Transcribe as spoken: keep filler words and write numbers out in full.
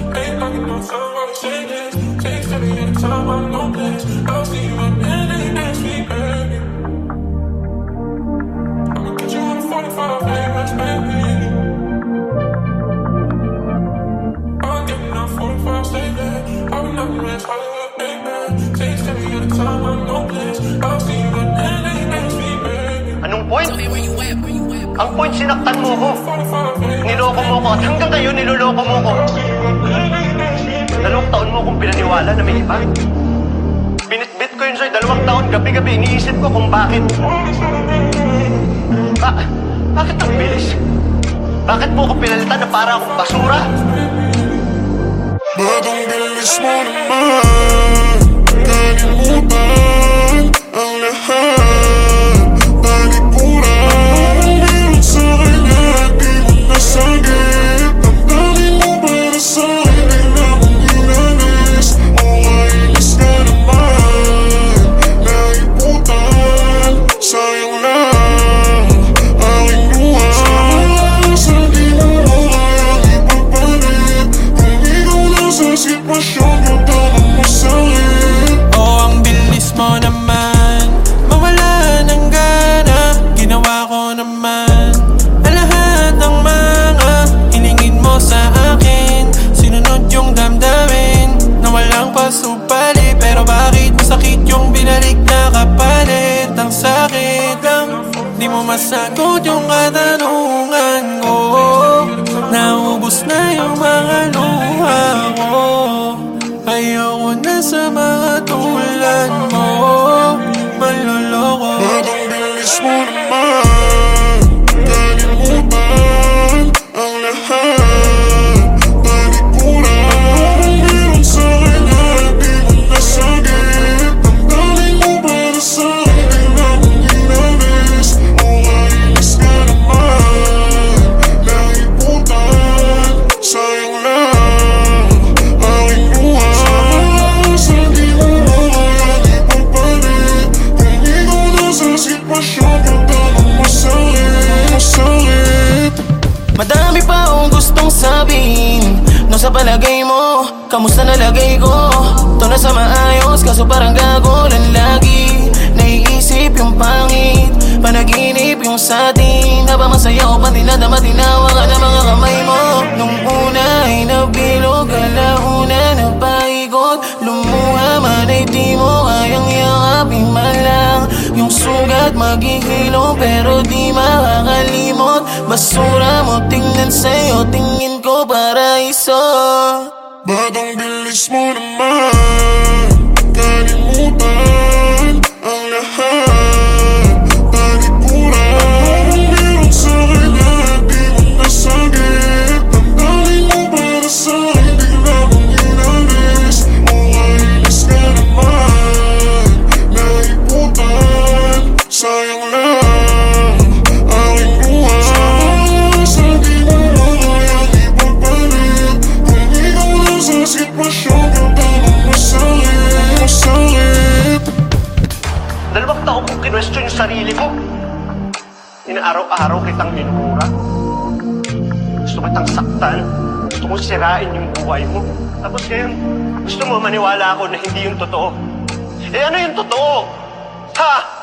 Ain't like no time while we say this. Takes every other time I'm no place. I'll see you again next week, baby. I'ma get you on forty-five favorites, baby. I'm getting on forty-five, stay there. I will never rest, Hollywood, baby. Takes every other time I'm no place. I'll see you again next week, baby. Anong point? Ang point, sinaktan mo ko. Niloko mo ko at hanggang ngayon niloloko mo ko. Dalawang taon mo kong pinaniwala na may iba. Binitbit ko yun sa'yo dalawang taon, gabi-gabi iniisip ko kung bakit. Ba bakit ang bilis? Bakit mo ko pinalitan na para akong basura? Ba't ang bilis mo naman kalimutan ang lahat? Supali, pero bakit masakit yung binalik na kapalit? Ang sakit lang, di mo masagot yung katanungan ko. Naubos na yung mga luha ko. Ayoko na sa mga tulad mo. Maloloko. Ba't ang bilis mo naman kalimutan ang lahat? Madami pa akong gustong sabihin. No sa palagay mo, kamusta nalagay ko? To na sa maayos, kaso parang gago lang lagi. Naiisip yung pangit, panaginip yung satin. Habang masaya ko pati nadama, tinawa ka na mga kamay mo. Nung una ay nabilog, alauna na paikot. Lumuha man ay di mo kayang yakapin man lang. Yung sugat maghihilom pero di makakalimot. Basura mo tingnan sa'yo, tingin ko paraiso. Ba't ang bilis mo naman kalimutan ang lahat? Talikuran meron sa'kin lahat, di mo nasagip. Ang galing mo para sa'kin, bigla mong inalis. O kainis ka naman, naiputan. Sayang lang aking buhay, sa di mo mo kayang ipagpalit. Kung ikaw lang sa sitwasyon, yung tanong masakit, masakit. Dalawang taon kong kinwestiyon yung sarili mo. Inaaraw-araw kitang minumura. Gusto kitang saktan. Gusto kong sirain yung buhay mo. Tapos ngayon, gusto mo maniwala ako na hindi yung totoo. Eh ano yung totoo? Ha?